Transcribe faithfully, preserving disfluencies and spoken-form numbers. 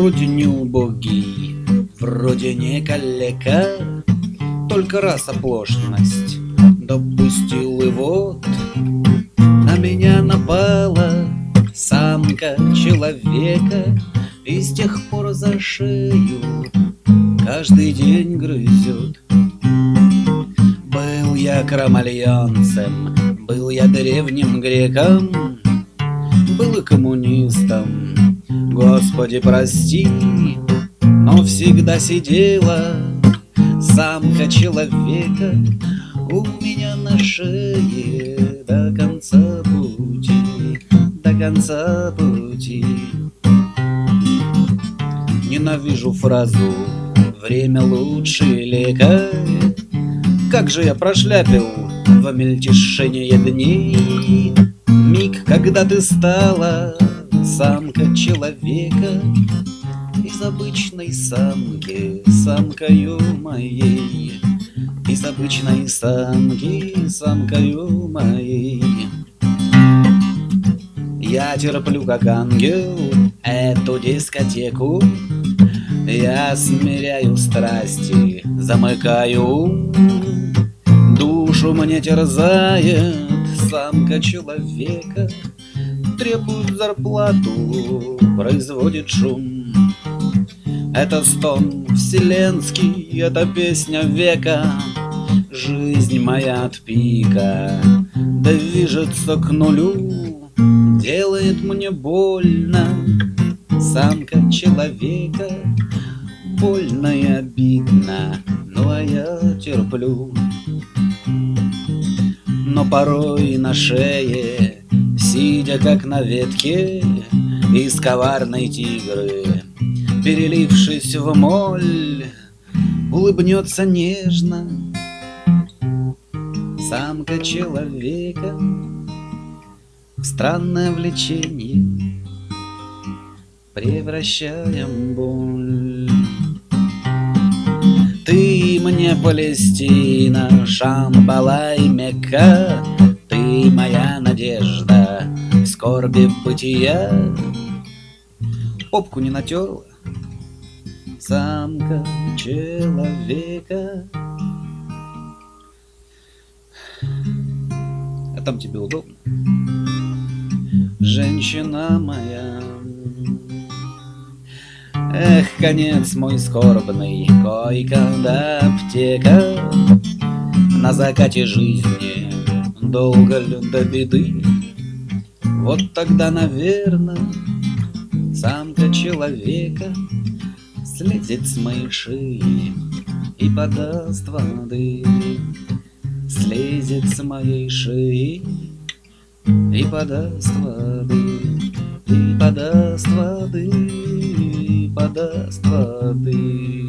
Вроде не убогий, вроде не калека, только раз оплошность допустил, и вот на меня напала самка человека, и с тех пор за шею каждый день грызет. Был я кромальонцем, был я древним греком, был и коммунистом, Господи прости, но всегда сидела самка человека у меня на шее до конца пути, до конца пути. Ненавижу фразу «время лучший лекарь». Как же я прошляпил в мельтешение дней миг, когда ты стала самка человека, из обычной самки самкою моей, из обычной самки самкою моей. Я терплю как ангел эту дискотеку, я смиряю страсти, замыкаю ум. Душу мне терзает самка человека, требует зарплату, производит шум. Это стон вселенский, это песня века, жизнь моя от пика движется к нулю, делает мне больно самка человека, больно и обидно, ну а я терплю. Но порой на шее, сидя как на ветке из коварной тигры, перелившись в моль, улыбнется нежно самка человека. В странное влечение превращаем боль. Ты мне Палестина, Шамбала и Мекка, ты моя надежда в скорби бытия. Попку не натерла самка человека. А там тебе удобно, женщина моя? Эх, конец мой скорбный, койка да аптека. На закате жизни долго ли до беды? Вот тогда, наверно, самка человека слезет с моей шеи и подаст воды. Слезет с моей шеи и подаст воды, и подаст воды, и подаст воды.